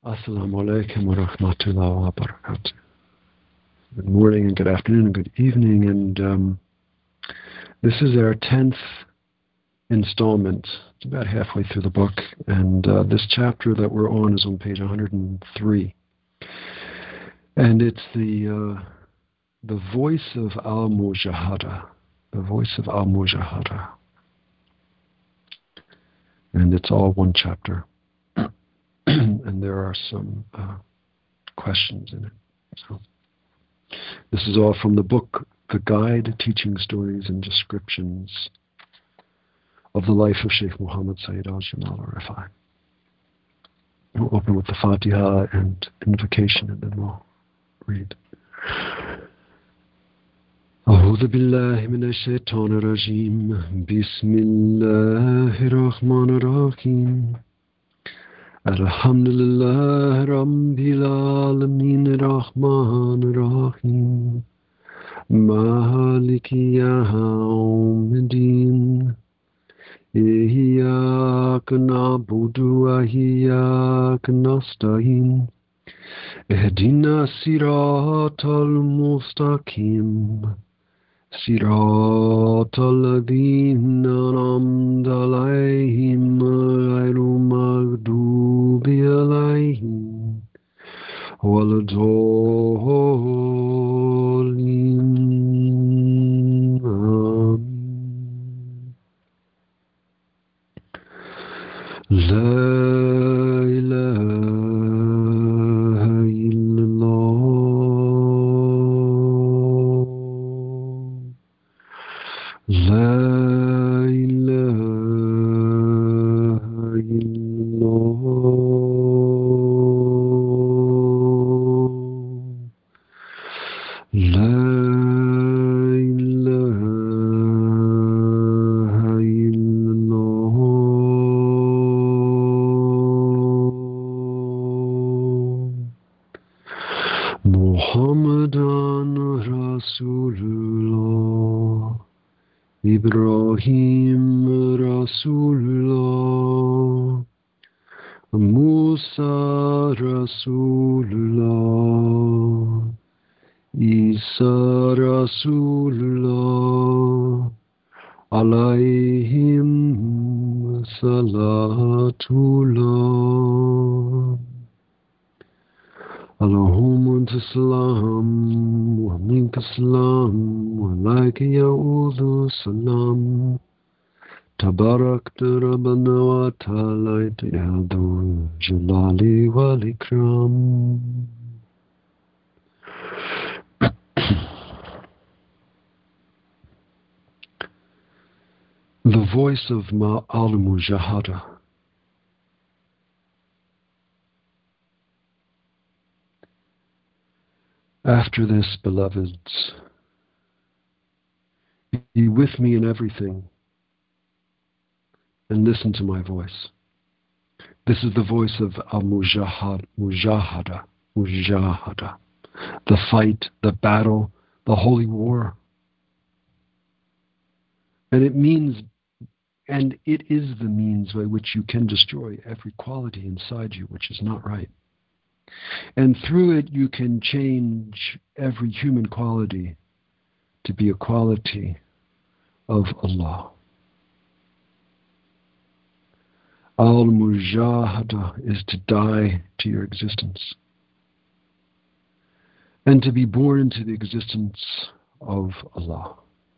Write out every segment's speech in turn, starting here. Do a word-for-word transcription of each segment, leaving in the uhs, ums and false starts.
Assalamu alaikum wa rahmatullahi wa barakatuh. Good morning and good afternoon and good evening. And um, this is our tenth installment. It's about halfway through the book. And uh, this chapter that we're on is on page one hundred three. And it's the, uh, the voice of Al-Mujahada. The voice of Al-Mujahada. And it's all one chapter. And there are some uh, questions in it. So this is all from the book, The Guide, Teaching Stories and Descriptions of the Life of Sheikh Muhammad Sayyid Al-Jamal Al-Rifai. We'll open with the Fatiha and invocation, and then we'll read. أعوذ بالله من الشيطان الرجيم بسم الله الرحمن الرحيم الحمد لله رب العالمين الرحمن الرحيم مالك يوم الدين إياك نعبد وإياك نستعين اهدنا الصراط المستقيم صراط الذين أنعمت عليهم غير المغضوب عليهم ولا الضالين آمين. لا إله إلا الله لا إله إلا الله لا إله إلا الله محمد رسول الله إبراهيم رسول الله موسى رسول الله عيسى رسول الله عليهم صلاة الله اللهم أنت السلام ومنك السلام وعليك يعود السلام تباركت ربنا وتعاليت يا ذو الجلال والإكرام. The voice of Al-Mujahada. After this, beloveds, be with me in everything and listen to my voice. This is the voice of Al-Mujahada, Mujahada, Mujahada, the fight, the battle, the holy war. And it means, and it is the means by which you can destroy every quality inside you which is not right. And through it you can change every human quality to be a quality of Allah. Al-Mujahada is to die to your existence and to be born into the existence of Allah.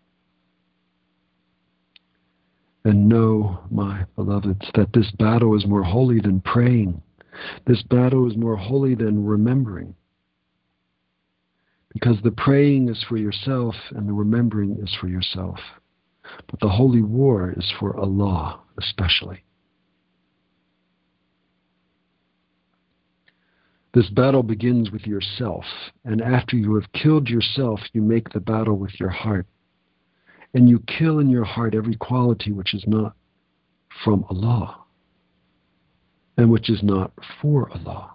And know, my beloveds, that this battle is more holy than praying. This battle is more holy than remembering. Because the praying is for yourself and the remembering is for yourself. But the holy war is for Allah especially. This battle begins with yourself, and after you have killed yourself, you make the battle with your heart. And you kill in your heart every quality which is not from Allah and which is not for Allah.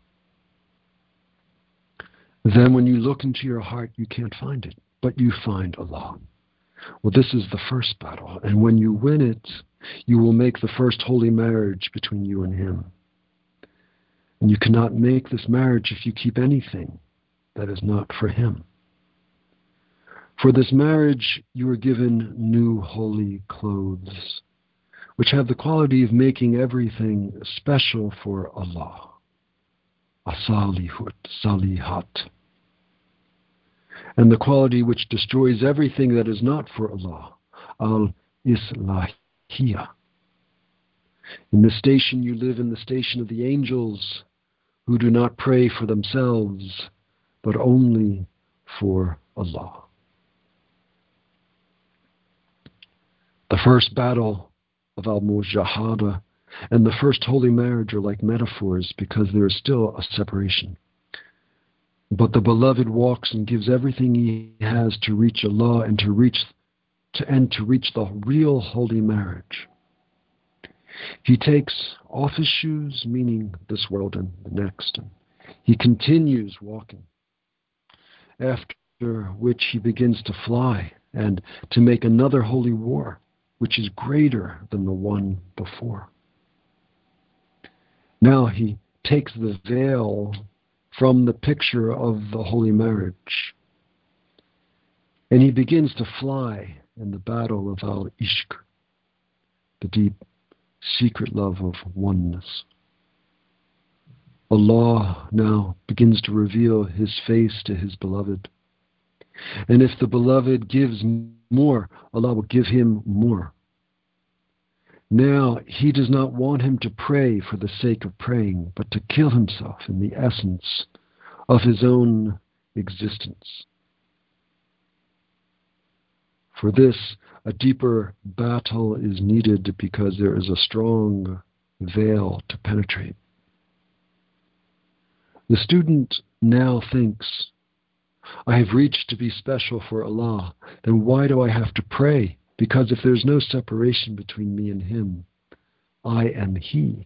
Then when you look into your heart, you can't find it, but you find Allah. Well, this is the first battle, and when you win it, you will make the first holy marriage between you and Him. And you cannot make this marriage if you keep anything that is not for him. For this marriage you are given new holy clothes, which have the quality of making everything special for Allah. Asalihut, salihat. And the quality which destroys everything that is not for Allah. Al-Islahiyah. In this station you live in the station of the angels who do not pray for themselves, but only for Allah. The first battle of Al-Mujahada and the first holy marriage are like metaphors because there is still a separation. But the beloved walks and gives everything he has to reach Allah and to reach to and to reach the real holy marriage. He takes off his shoes, meaning this world and the next, and he continues walking, after which he begins to fly and to make another holy war, which is greater than the one before. Now he takes the veil from the picture of the holy marriage, and he begins to fly in the battle of Al-Ishq, the deep secret love of oneness. Allah now begins to reveal his face to his beloved. And if the beloved gives more, Allah will give him more. Now he does not want him to pray for the sake of praying, but to kill himself in the essence of his own existence. For this, a deeper battle is needed because there is a strong veil to penetrate. The student now thinks, I have reached to be special for Allah, then why do I have to pray? Because if there's no separation between me and him, I am he.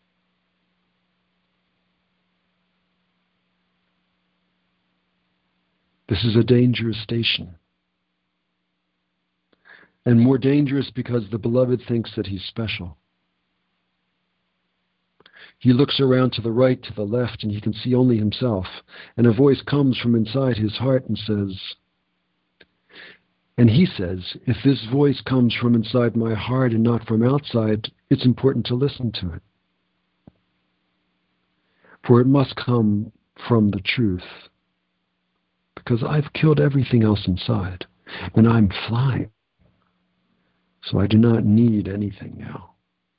This is a dangerous station. And more dangerous because the beloved thinks that he's special. He looks around to the right, to the left, and he can see only himself. And a voice comes from inside his heart and says, and he says, if this voice comes from inside my heart and not from outside, it's important to listen to it. For it must come from the truth. Because I've killed everything else inside, and I'm flying. So I do not need anything now.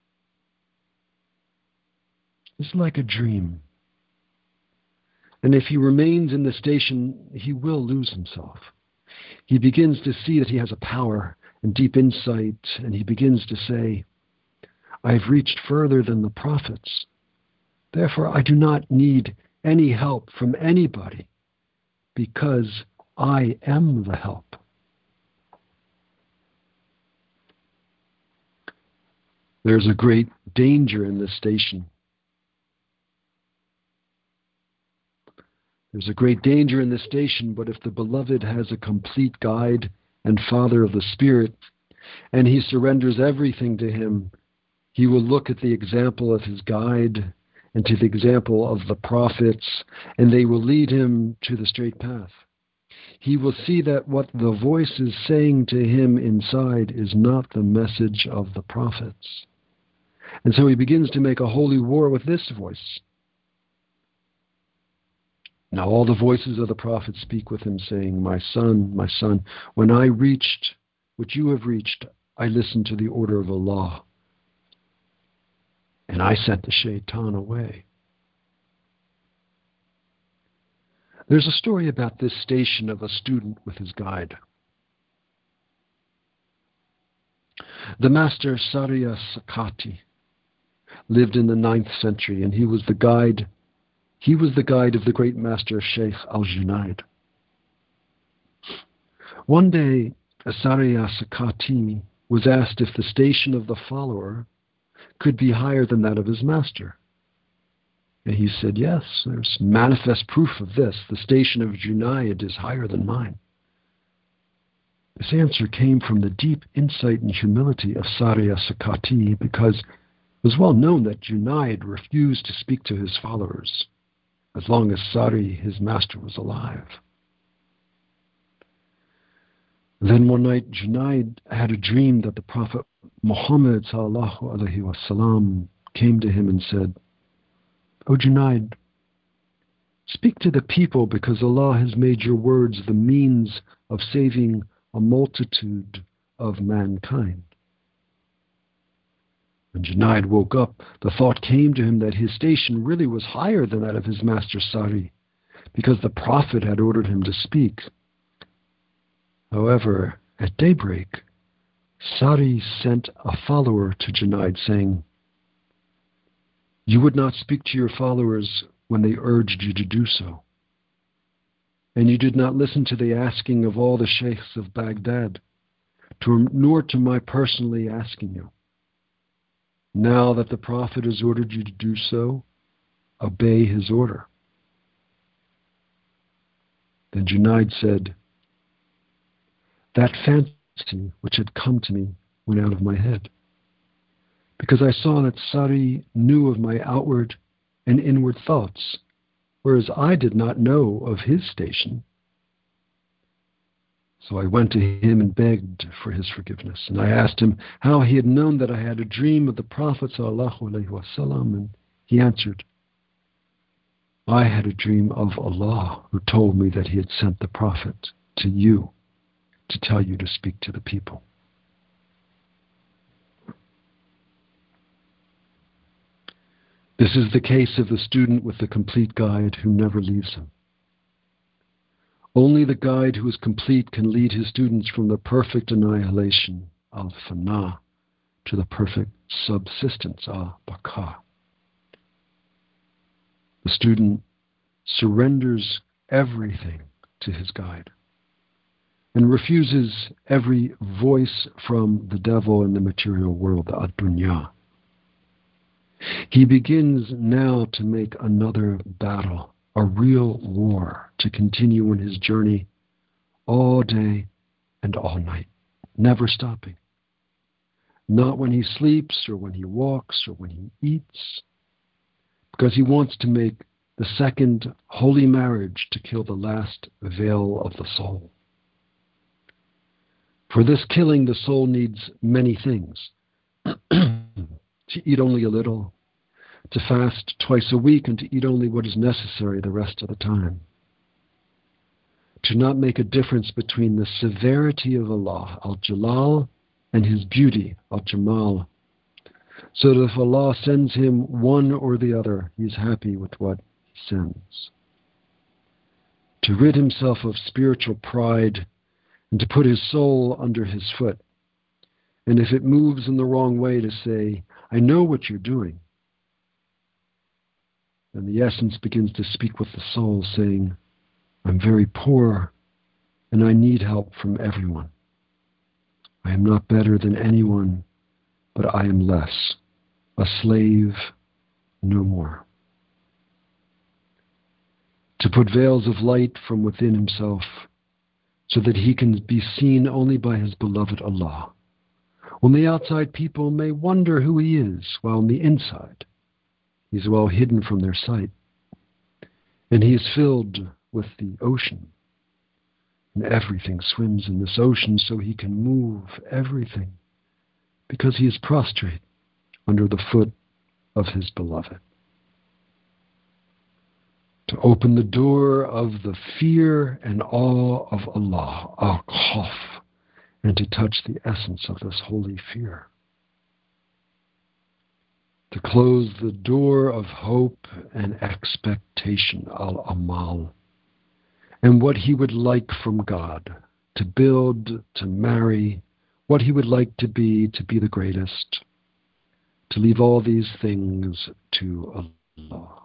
It's like a dream. And if he remains in the station, he will lose himself. He begins to see that he has a power and deep insight, and he begins to say, I've reached further than the prophets. Therefore, I do not need any help from anybody, because I am the help. There's a great danger in this station. There's a great danger in this station, but if the beloved has a complete guide and father of the Spirit, and he surrenders everything to him, he will look at the example of his guide and to the example of the prophets, and they will lead him to the straight path. He will see that what the voice is saying to him inside is not the message of the prophets. And so he begins to make a holy war with this voice. Now all the voices of the prophets speak with him, saying, my son, my son, when I reached what you have reached, I listened to the order of Allah. And I sent the shaitan away. There's a story about this station of a student with his guide. The master Sarya Sakati lived in the ninth century, and he was the guide He was the guide of the great master Sheikh Al-Junaid. One day, Sarya Sakati was asked if the station of the follower could be higher than that of his master. And he said, yes, there's manifest proof of this. The station of Junaid is higher than mine. This answer came from the deep insight and humility of Sarya Sakati, because It was well known that Junaid refused to speak to his followers as long as Sari, his master, was alive. Then one night, Junaid had a dream that the Prophet Muhammad sallallahu alaihi wasallam came to him and said, "O Junaid, speak to the people because Allah has made your words the means of saving a multitude of mankind." When Junaid woke up, the thought came to him that his station really was higher than that of his master Sari, because the Prophet had ordered him to speak. However, at daybreak, Sari sent a follower to Junaid saying, "You would not speak to your followers when they urged you to do so, and you did not listen to the asking of all the sheikhs of Baghdad, to, nor to my personally asking you. Now that the Prophet has ordered you to do so, obey his order." Then Junaid said, "That fantasy which had come to me went out of my head, because I saw that Sari knew of my outward and inward thoughts, whereas I did not know of his station. So I went to him and begged for his forgiveness, and I asked him how he had known that I had a dream of the Prophet sallallahu alaihi wasallam, and he answered, I had a dream of Allah who told me that he had sent the Prophet to you to tell you to speak to the people." This is the case of the student with the complete guide who never leaves him. Only the guide who is complete can lead his students from the perfect annihilation, al-fana, to the perfect subsistence, al-baqa. The student surrenders everything to his guide and refuses every voice from the devil in the material world, the ad-dunya. He begins now to make another battle, a real war, to continue in his journey all day and all night, never stopping. Not when he sleeps or when he walks or when he eats, because he wants to make the second holy marriage to kill the last veil of the soul. For this killing, the soul needs many things. To eat only a little, to fast twice a week, and to eat only what is necessary the rest of the time. To not make a difference between the severity of Allah, al-Jalal, and his beauty, al-Jamal, so that if Allah sends him one or the other, he is happy with what he sends. To rid himself of spiritual pride and to put his soul under his foot. And if it moves in the wrong way, to say, I know what you're doing. Then the essence begins to speak with the soul, saying, I'm very poor and I need help from everyone. I am not better than anyone, but I am less, a slave no more. To put veils of light from within himself so that he can be seen only by his beloved Allah. When the outside people may wonder who he is, while on the inside he is well hidden from their sight. And he is filled with the ocean. And everything swims in this ocean, so he can move everything, because he is prostrate under the foot of his beloved. To open the door of the fear and awe of Allah, al-Khawf, and to touch the essence of this holy fear. To close the door of hope and expectation, al-Amal, and what he would like from God, to build, to marry, what he would like to be, to be the greatest, to leave all these things to Allah.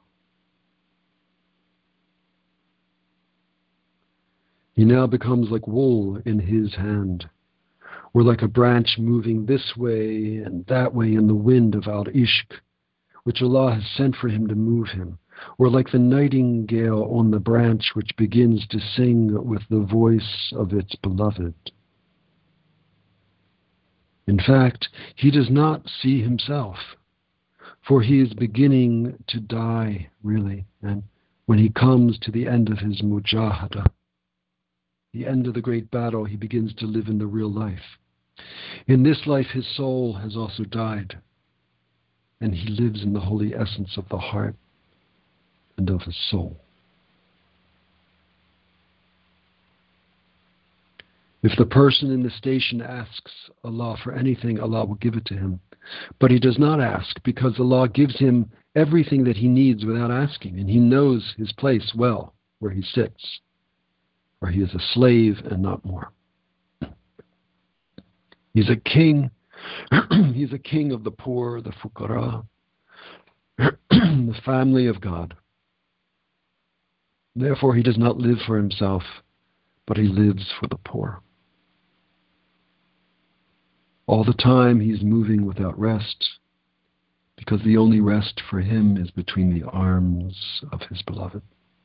He now becomes like wool in his hand, or like a branch moving this way and that way in the wind of al-Ishq, which Allah has sent for him to move him, or like the nightingale on the branch which begins to sing with the voice of its beloved. In fact, he does not see himself, For he is beginning to die, really, and when he comes to the end of his mujahada, the end of the great battle, he begins to live in the real life. In this life, his soul has also died, and he lives in the holy essence of the heart and of his soul. If the person in the station asks Allah for anything, Allah will give it to him. But he does not ask, because Allah gives him everything that he needs without asking, and he knows his place well where he sits, for he is a slave and not more. He's a king. He's a king of the poor, the fuqara, the family of God. Therefore, he does not live for himself, but he lives for the poor. All the time he's moving without rest, because the only rest for him is between the arms of his beloved.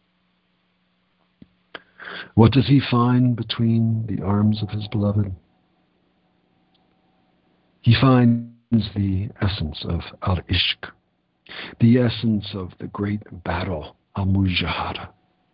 What does he find between the arms of his beloved? He finds the essence of al-ishq, the essence of the great battle, al-mujahada.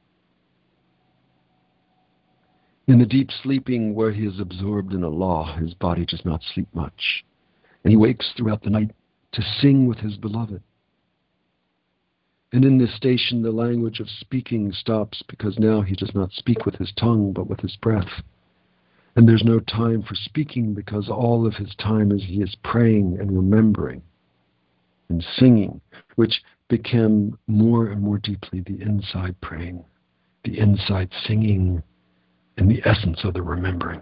In the deep sleeping where he is absorbed in Allah, his body does not sleep much, and he wakes throughout the night to sing with his beloved. And in this station, the language of speaking stops, because now he does not speak with his tongue, but with his breath. And there's no time for speaking, because all of his time is he is praying and remembering and singing, which became more and more deeply the inside praying, the inside singing, and the essence of the remembering.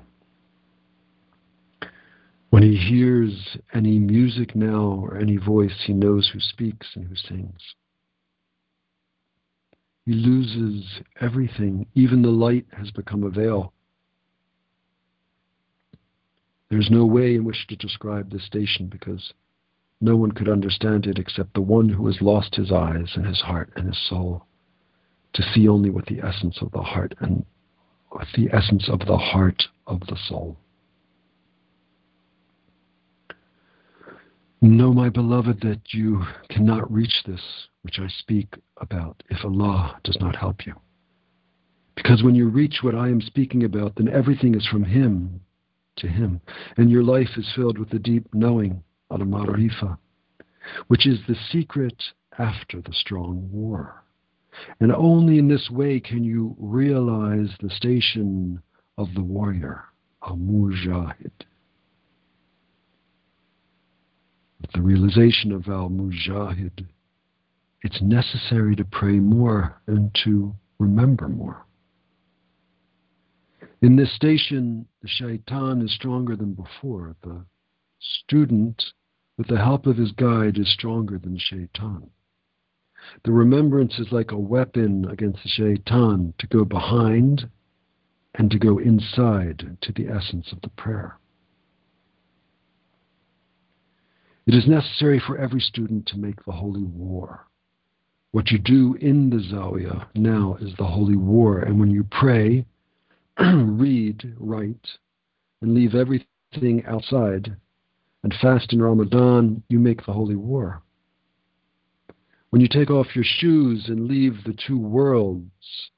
When he hears any music now or any voice, he knows who speaks and who sings. He loses everything. Even the light has become a veil. There's no way in which to describe this station, because no one could understand it except the one who has lost his eyes and his heart and his soul to see only with the essence of the heart and with the essence of the heart of the soul. Know, my beloved, that you cannot reach this which I speak about if Allah does not help you. Because when you reach what I am speaking about, then everything is from Him to Him, and your life is filled with the deep knowing, al-ma'rifa, which is the secret after the strong war. And only in this way can you realize the station of the warrior, al-mujahid. With the realization of al-mujahid, it's necessary to pray more and to remember more. In this station, the shaitan is stronger than before. The student, with the help of his guide, is stronger than shaitan. The remembrance is like a weapon against the shaitan to go behind and to go inside to the essence of the prayer. It is necessary for every student to make the holy war. What you do in the Zawiyah now is the holy war, and when you pray, read, write, and leave everything outside, and fast in Ramadan, you make the holy war. When you take off your shoes and leave the two worlds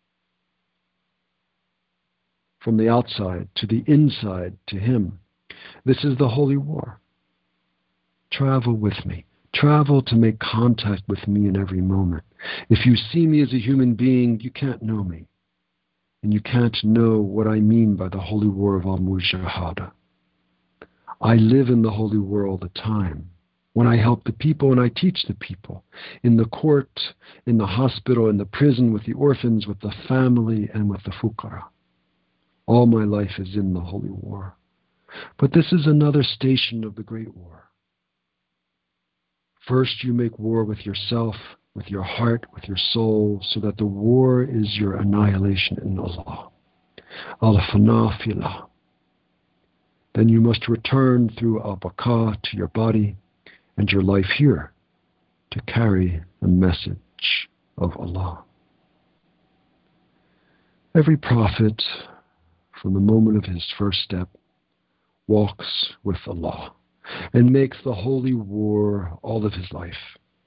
from the outside to the inside to Him, this is the holy war. Travel with me. Travel to make contact with me in every moment. If you see me as a human being, you can't know me. And you can't know what I mean by the holy war of al-mujahada. I live in the holy war all the time. When I help the people and I teach the people, in the court, in the hospital, in the prison, with the orphans, with the family, and with the fuqara. All my life is in the holy war. But this is another station of the great war. First, you make war with yourself, with your heart, with your soul, so that the war is your annihilation in Allah. Al-fana filah. Then you must return through al-baqa to your body and your life here to carry the message of Allah. Every prophet, from the moment of his first step, walks with Allah and makes the holy war all of his life.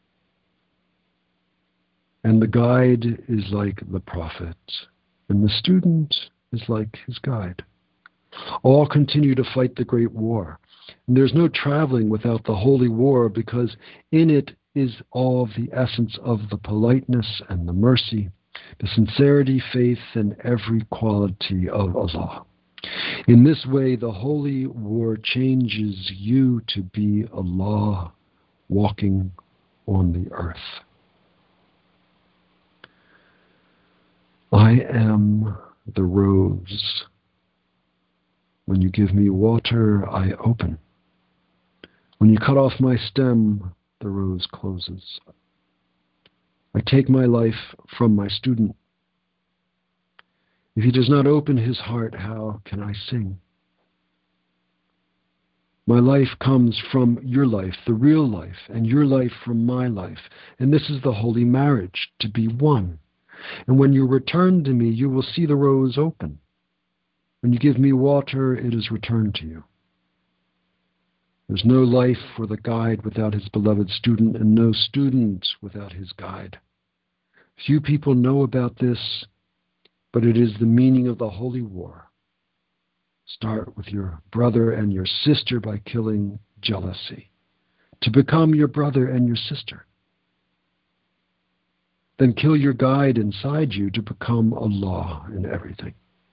And the guide is like the prophet, and the student is like his guide. All continue to fight the great war. And there's no traveling without the holy war, because in it is all of the essence of the politeness and the mercy, the sincerity, faith, and every quality of Allah. In this way, the holy war changes you to be Allah walking on the earth. I am the rose. When you give me water, I open. When you cut off my stem, the rose closes. I take my life from my student. If he does not open his heart, how can I sing? My life comes from your life, the real life, and your life from my life. And this is the holy marriage, to be one. And when you return to me, you will see the rose open. When you give me water, it is returned to you. There's no life for the guide without his beloved student, and no student without his guide. Few people know about this, but it is the meaning of the holy war. Start with your brother and your sister by killing jealousy, to become your brother and your sister. Then kill your guide inside you to become Allah in everything.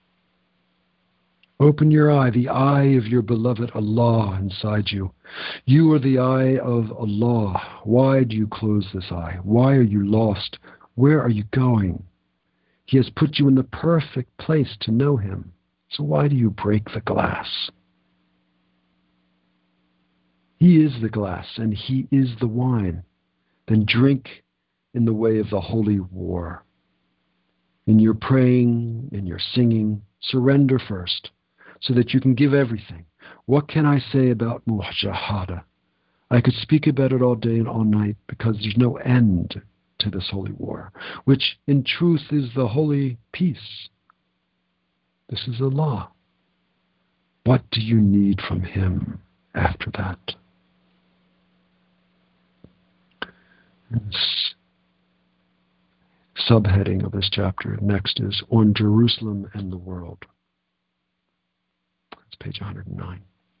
Open your eye, the eye of your beloved Allah inside you. You are the eye of Allah. Why do you close this eye? Why are you lost? Where are you going? He has put you in the perfect place to know him. So why do you break the glass? He is the glass and he is the wine. Then drink in the way of the holy war. In your praying, in your singing, surrender first, so that you can give everything. What can I say about Mujahada? I could speak about it all day and all night, because there's no end to this holy war, which in truth is the holy peace. This is Allah. What do you need from him after that? This subheading of this chapter next is On Jerusalem and the World. It's page one hundred nine.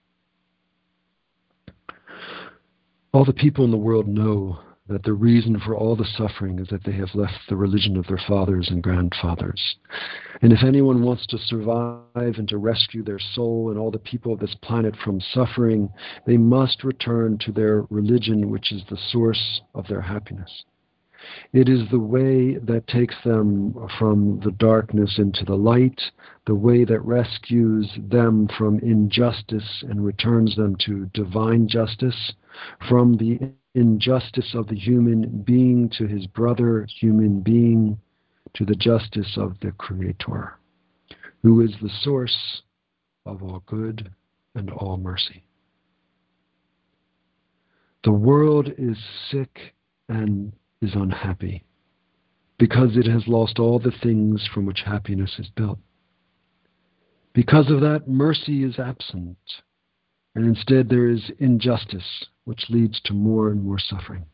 All the people in the world know that the reason for all the suffering is that they have left the religion of their fathers and grandfathers. And if anyone wants to survive and to rescue their soul and all the people of this planet from suffering, they must return to their religion, which is the source of their happiness. It is the way that takes them from the darkness into the light, the way that rescues them from injustice and returns them to divine justice, from the injustice of the human being to his brother human being, to the justice of the Creator, who is the source of all good and all mercy. The world is sick and is unhappy because it has lost all the things from which happiness is built. Because of that, mercy is absent, and instead there is injustice, which leads to more and more suffering.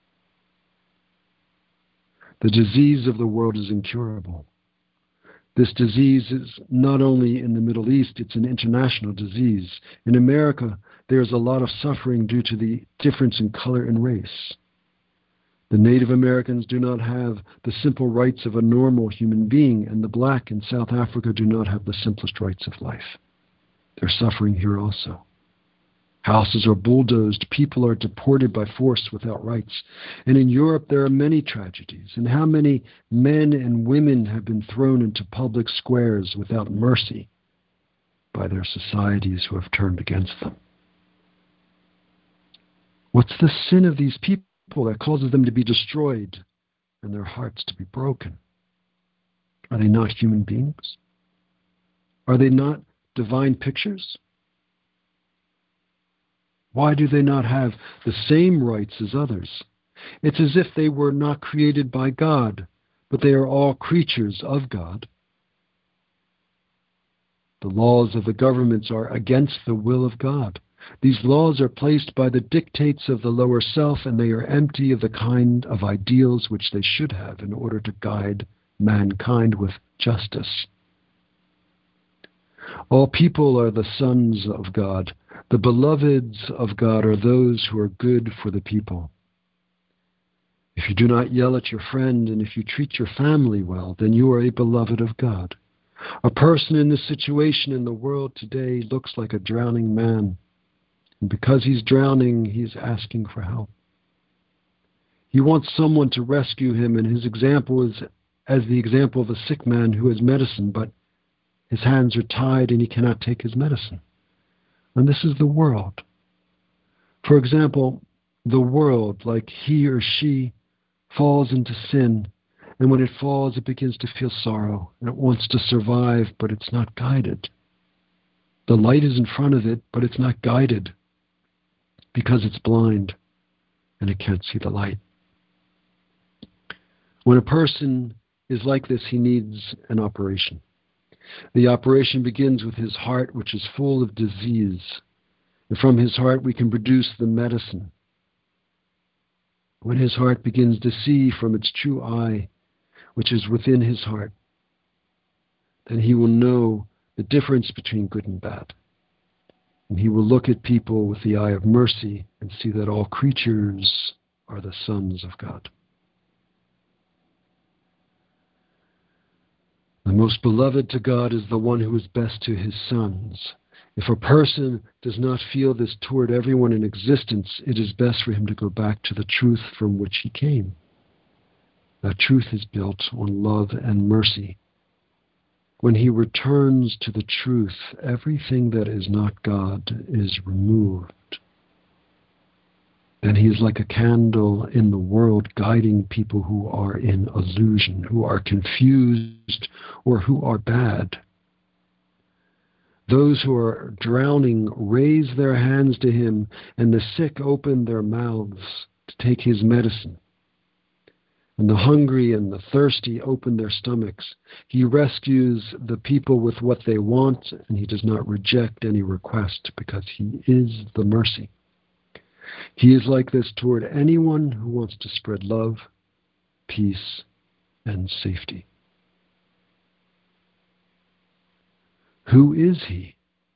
The disease of the world is incurable. This disease is not only in the Middle East, it's an international disease. In America, there's a lot of suffering due to the difference in color and race. The Native Americans do not have the simple rights of a normal human being, and the black in South Africa do not have the simplest rights of life. They're suffering here also. Houses are bulldozed, people are deported by force without rights. And in Europe there are many tragedies. And how many men and women have been thrown into public squares without mercy by their societies who have turned against them? What's the sin of these people that causes them to be destroyed and their hearts to be broken? Are they not human beings? Are they not divine pictures? Why do they not have the same rights as others? It's as if they were not created by God, but they are all creatures of God. The laws of the governments are against the will of God. These laws are placed by the dictates of the lower self, and they are empty of the kind of ideals which they should have in order to guide mankind with justice. All people are the sons of God. The beloveds of God are those who are good for the people. If you do not yell at your friend, and if you treat your family well, then you are a beloved of God. A person in this situation in the world today looks like a drowning man. And because he's drowning, he's asking for help. He wants someone to rescue him, and his example is as the example of a sick man who has medicine, but his hands are tied and he cannot take his medicine. And this is the world. For example, the world, like he or she, falls into sin, and when it falls, it begins to feel sorrow, and it wants to survive, but it's not guided. The light is in front of it, but it's not guided because it's blind and it can't see the light. When a person is like this, he needs an operation. The operation begins with his heart, which is full of disease. And from his heart, we can produce the medicine. When his heart begins to see from its true eye, which is within his heart, then he will know the difference between good and bad. And he will look at people with the eye of mercy and see that all creatures are the sons of God. The most beloved to God is the one who is best to his sons. If a person does not feel this toward everyone in existence, it is best for him to go back to the truth from which he came. That truth is built on love and mercy. When he returns to the truth, everything that is not God is removed. Then he is like a candle in the world, guiding people who are in illusion, who are confused, or who are bad. Those who are drowning raise their hands to him, and the sick open their mouths to take his medicine. And the hungry and the thirsty open their stomachs. He rescues the people with what they want, and he does not reject any request because he is the mercy. He is like this toward anyone who wants to spread love, peace, and safety. Who is he?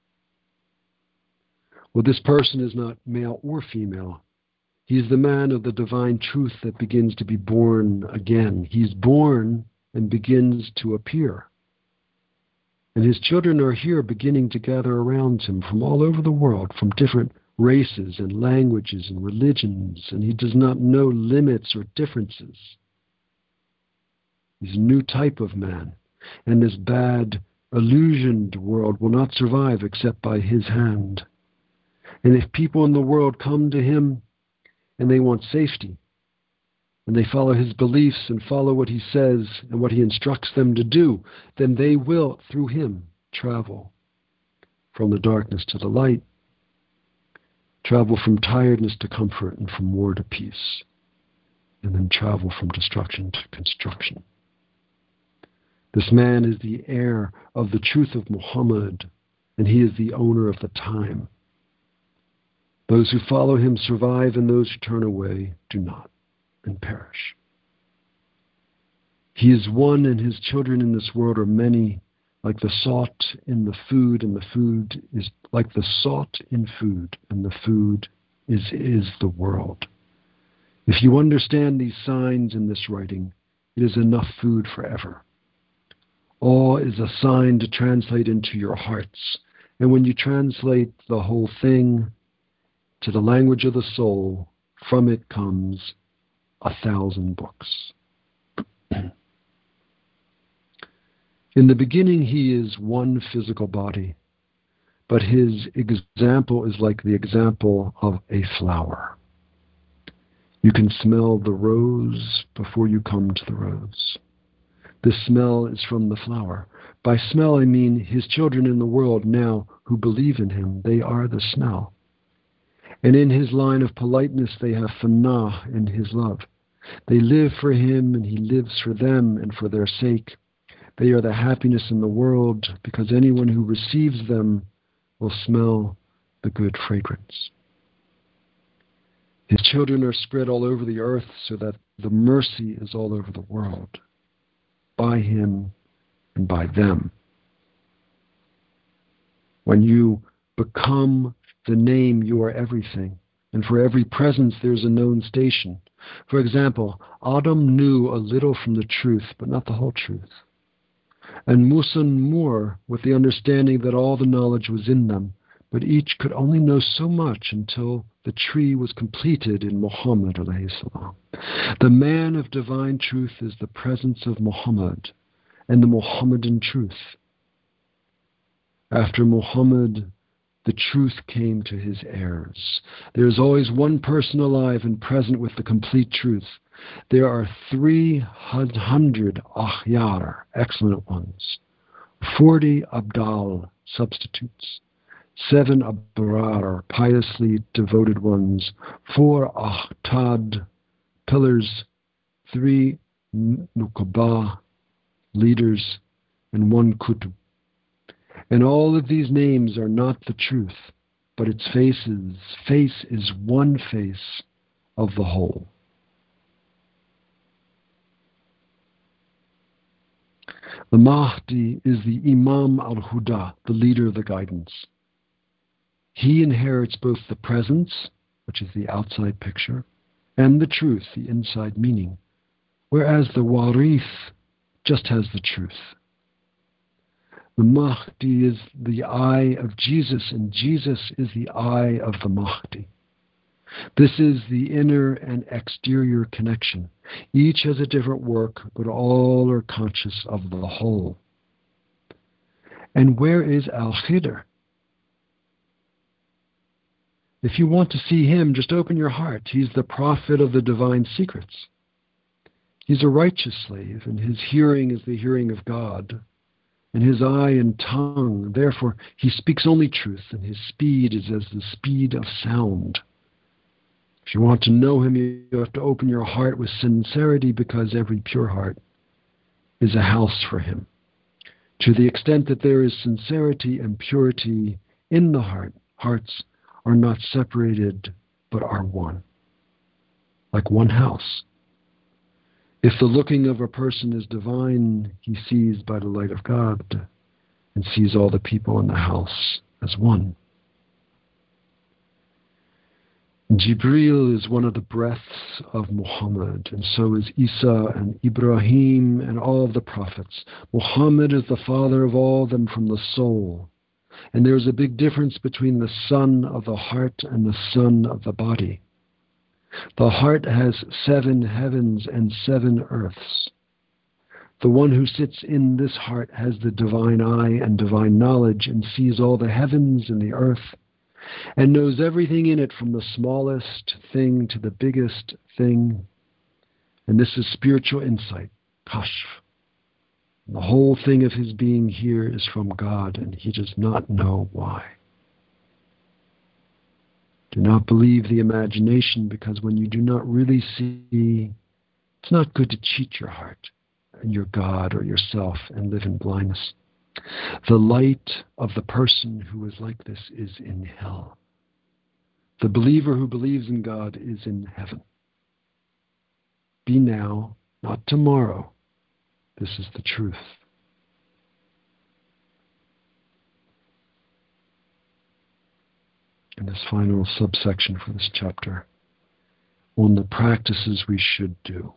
Well, this person is not male or female. He is the man of the divine truth that begins to be born again. He's born and begins to appear. And his children are here beginning to gather around him from all over the world, from different races and languages and religions, and he does not know limits or differences. He's a new type of man, and this bad, illusioned world will not survive except by his hand. And if people in the world come to him and they want safety, and they follow his beliefs and follow what he says and what he instructs them to do, then they will, through him, travel from the darkness to the light, travel from tiredness to comfort, and from war to peace, and then travel from destruction to construction. This man is the heir of the truth of Muhammad, and he is the owner of the time. Those who follow him survive, and those who turn away do not, and perish. He is one, and his children in this world are many, like the salt in the food, and the food is like the salt in food, and the food is, is the world. If you understand these signs in this writing, it is enough food forever. All is a sign to translate into your hearts. And when you translate the whole thing to the language of the soul, from it comes a thousand books. In the beginning, he is one physical body, but his example is like the example of a flower. You can smell the rose before you come to the rose. The smell is from the flower. By smell, I mean his children in the world now who believe in him. They are the smell. And in his line of politeness, they have fana in his love. They live for him, and he lives for them and for their sake. They are the happiness in the world, because anyone who receives them will smell the good fragrance. His children are spread all over the earth so that the mercy is all over the world, by him and by them. When you become the name, you are everything. And for every presence, there's a known station. For example, Adam knew a little from the truth, but not the whole truth. And Musa more, with the understanding that all the knowledge was in them, but each could only know so much until the tree was completed in Muhammad alayhi salam. The man of divine truth is the presence of Muhammad and the Muhammadan truth. After Muhammad, the truth came to his heirs. There is always one person alive and present with the complete truth. There are three hundred akhyar, excellent ones, forty abdal, substitutes, seven abrar, piously devoted ones, four ahtad, pillars, three nukaba, leaders, and one kutub. And all of these names are not the truth, but its faces. Face is one face of the whole. The Mahdi is the Imam al-Huda, the leader of the guidance. He inherits both the presence, which is the outside picture, and the truth, the inside meaning, whereas the Warith just has the truth. The Mahdi is the eye of Jesus, and Jesus is the eye of the Mahdi. This is the inner and exterior connection. Each has a different work, but all are conscious of the whole. And where is Al-Khidr? If you want to see him, just open your heart. He's the prophet of the divine secrets. He's a righteous slave, and his hearing is the hearing of God, and his eye and tongue. Therefore, he speaks only truth, and his speed is as the speed of sound. If you want to know him, you have to open your heart with sincerity, because every pure heart is a house for him. To the extent that there is sincerity and purity in the heart, hearts are not separated, but are one, like one house. If the looking of a person is divine, he sees by the light of God and sees all the people in the house as one. Jibreel is one of the breaths of Muhammad, and so is Isa and Ibrahim and all of the prophets. Muhammad is the father of all of them from the soul. And there is a big difference between the son of the heart and the son of the body. The heart has seven heavens and seven earths. The one who sits in this heart has the divine eye and divine knowledge and sees all the heavens and the earth and knows everything in it, from the smallest thing to the biggest thing. And this is spiritual insight, kashf. The whole thing of his being here is from God, and he does not know why. Do not believe the imagination, because when you do not really see, it's not good to cheat your heart and your God or yourself and live in blindness. The light of the person who is like this is in hell. The believer who believes in God is in heaven. Be now, not tomorrow. This is the truth. In this final subsection for this chapter, on the practices we should do.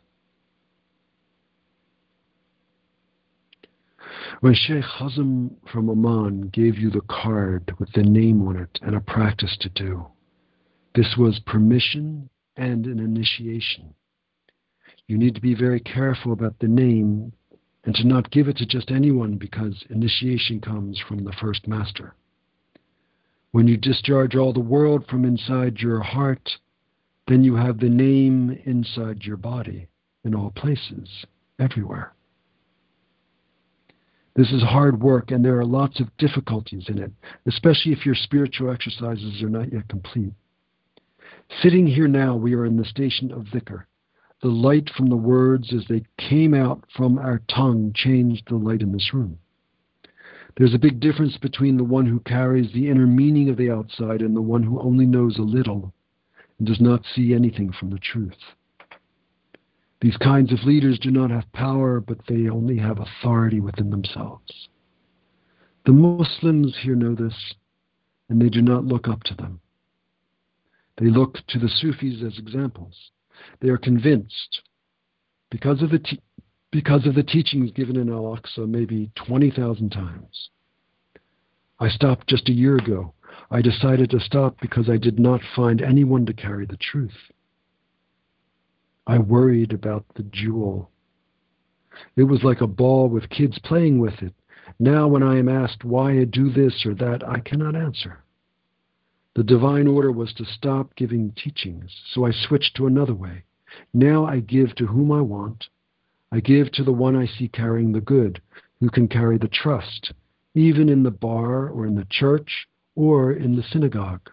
When Sheikh Hazm from Oman gave you the card with the name on it and a practice to do, this was permission and an initiation. You need to be very careful about the name and to not give it to just anyone, because initiation comes from the first master. When you discharge all the world from inside your heart, then you have the name inside your body, in all places, everywhere. This is hard work, and there are lots of difficulties in it, especially if your spiritual exercises are not yet complete. Sitting here now, we are in the station of dhikr. The light from the words as they came out from our tongue changed the light in this room. There's a big difference between the one who carries the inner meaning of the outside and the one who only knows a little and does not see anything from the truth. These kinds of leaders do not have power, but they only have authority within themselves. The Muslims here know this, and they do not look up to them. They look to the Sufis as examples. They are convinced, because of the te- because of the teachings given in Al-Aqsa maybe twenty thousand times. I stopped just a year ago. I decided to stop because I did not find anyone to carry the truth. I worried about the jewel. It was like a ball with kids playing with it. Now when I am asked why I do this or that, I cannot answer. The divine order was to stop giving teachings, so I switched to another way. Now I give to whom I want. I give to the one I see carrying the good, who can carry the trust, even in the bar or in the church or in the synagogue.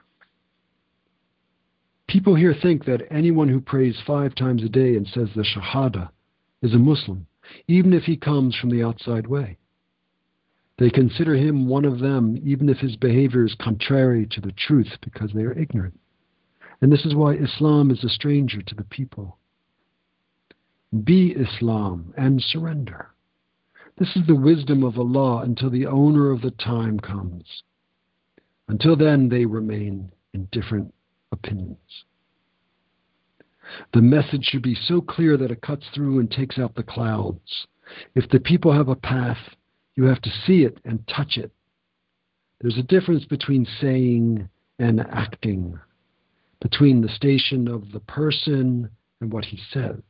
People here think that anyone who prays five times a day and says the Shahada is a Muslim, even if he comes from the outside way. They consider him one of them, even if his behavior is contrary to the truth, because they are ignorant. And this is why Islam is a stranger to the people. Be Islam and surrender. This is the wisdom of Allah until the owner of the time comes. Until then, they remain in different opinions. The message should be so clear that it cuts through and takes out the clouds. If the people have a path, you have to see it and touch it. There's a difference between saying and acting, between the station of the person and what he says.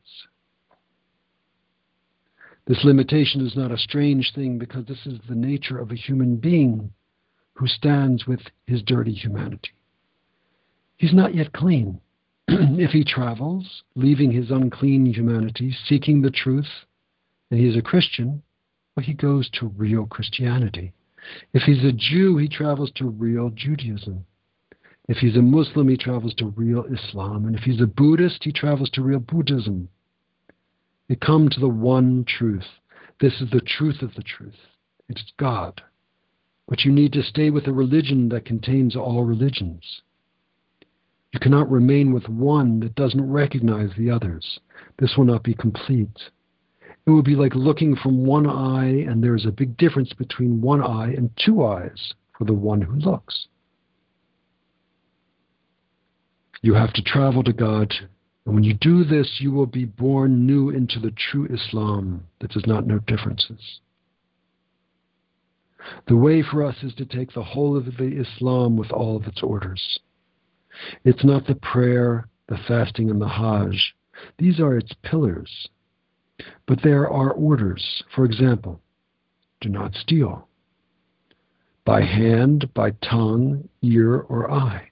This limitation is not a strange thing because this is the nature of a human being who stands with his dirty humanity. He's not yet clean. If he travels, leaving his unclean humanity, seeking the truth, and he is a Christian, well, he goes to real Christianity. If he's a Jew, he travels to real Judaism. If he's a Muslim, he travels to real Islam. And if he's a Buddhist, he travels to real Buddhism. They come to the one truth. This is the truth of the truth. It's God. But you need to stay with a religion that contains all religions. You cannot remain with one that doesn't recognize the others. This will not be complete. It will be like looking from one eye, and there is a big difference between one eye and two eyes for the one who looks. You have to travel to God, and when you do this, you will be born new into the true Islam that does not know differences. The way for us is to take the whole of the Islam with all of its orders. It's not the prayer, the fasting, and the Hajj. These are its pillars. But there are orders. For example, do not steal. By hand, by tongue, ear, or eye.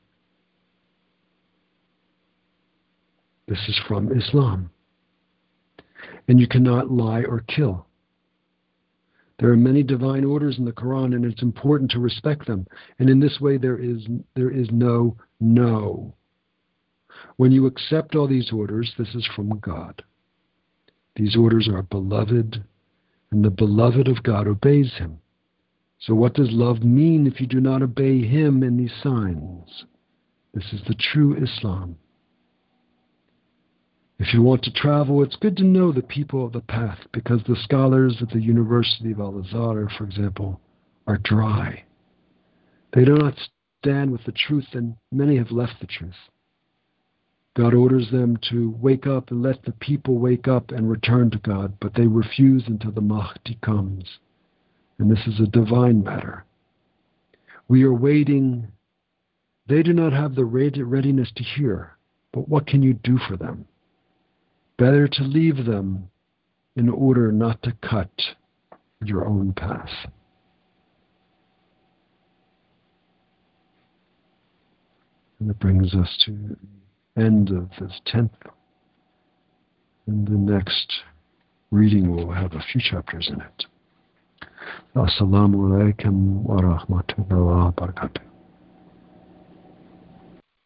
This is from Islam. And you cannot lie or kill. There are many divine orders in the Quran, and it's important to respect them. And in this way, there is, there is no no. When you accept all these orders, this is from God. These orders are beloved, and the beloved of God obeys him. So what does love mean if you do not obey him in these signs? This is the true Islam. If you want to travel, it's good to know the people of the path, because the scholars at the University of Al-Azhar, for example, are dry. They do not stand with the truth, and many have left the truth. God orders them to wake up and let the people wake up and return to God, but they refuse until the Mahdi comes. And this is a divine matter. We are waiting. They do not have the readiness to hear, but what can you do for them? Better to leave them in order not to cut your own path. And that brings us to the end of this tenth. And the next reading will have a few chapters in it. Assalamu alaikum wa rahmatullahi wa barakatuh.